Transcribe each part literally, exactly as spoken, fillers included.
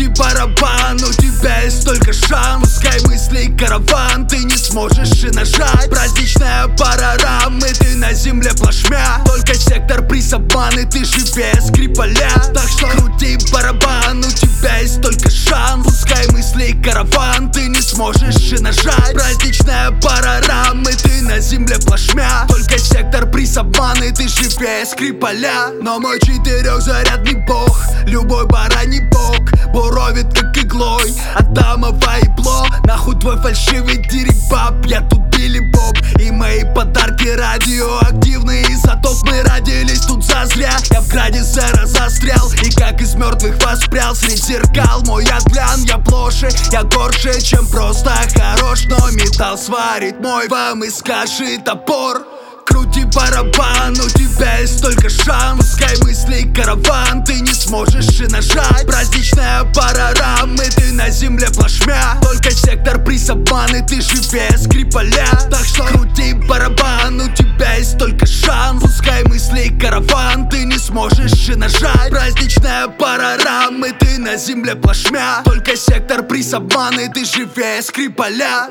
Крути барабан, у тебя есть только шанс. Пускай мысли караван, ты не сможешь и нажать. Праздничная пара рамы, ты на земле плашмя. Только сектор приз обманы, ты живее Скрипаля. Так что крути барабан, у тебя есть только шанс. Пускай мысли караван, ты не сможешь и нажать. Праздничная пара рамы, ты на земле плашмя. Только сектор приз обманы, ты живее Скрипаля. Но мой четырехзарядный бог, любой бараний бог, буровит как иглой Адамова и Бло. Нахуй твой фальшивый дирибаб, я тут Билли Боб. И мои подарки радиоактивные изотоп. Мы родились тут зазря, я в границе разострял. И как из мертвых воспрял среди зеркал. Мой отглян, я плоше, я горше, чем просто хорош. Но металл сварит мой, вам и скажет топор. Крути барабан, у тебя есть только шанс. Пускай мысли караван, ты не сможешь и нажать. Праздничная пара рамы, ты на земле плашмя. Только сектор приз обманы, ты живее Скрипаля. Так что крути барабан, у тебя есть только шанс. Пускай мысли караван, ты не сможешь и нажать. Праздничная пара рамы, ты на земле плашмя. Только сектор приз обманы, ты живее Скрипаля.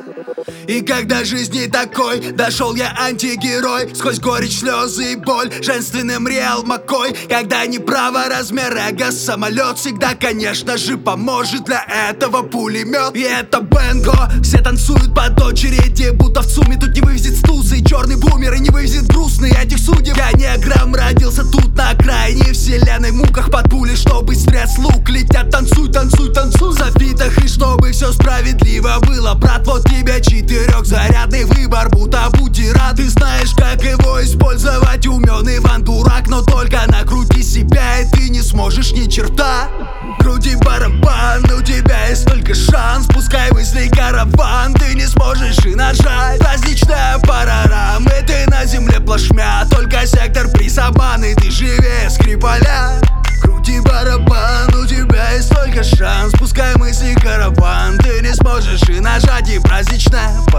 И когда жизни такой, дошел я антигерой. Сквозь горечь, слезы и боль, женственным реал макой. Когда неправо размер эго, самолет всегда, конечно же, поможет для этого пулемет. И это бенго, все танцуют под очереди, будто в ЦУМе. Тут не вывезет стузы, черный бумер, и не вывезет грустный этих судеб. Я не грамм родился тут на окраине вселенной, в муках под пули, чтобы стресс лук летят. Танцуй, танцуй, танцуй, запитах, и чтобы все справедливо было. Брат, вот тебе четырехзарядный выбор, будто будь рад. Ты знаешь, как его использовать, умен Иван дурак. Но только накрути себя, и ты не сможешь ни черта. Крути барабан, у тебя есть только шанс. Пускай мысли караван, ты не сможешь и нажать. Праздничная пара рамы, ты на земле плашмя. Только сектор приз обманы, ты живее Скрипаля. Крути барабан, у тебя есть только шанс. Пускай мысли караван, ты не сможешь и нажать. И праздничная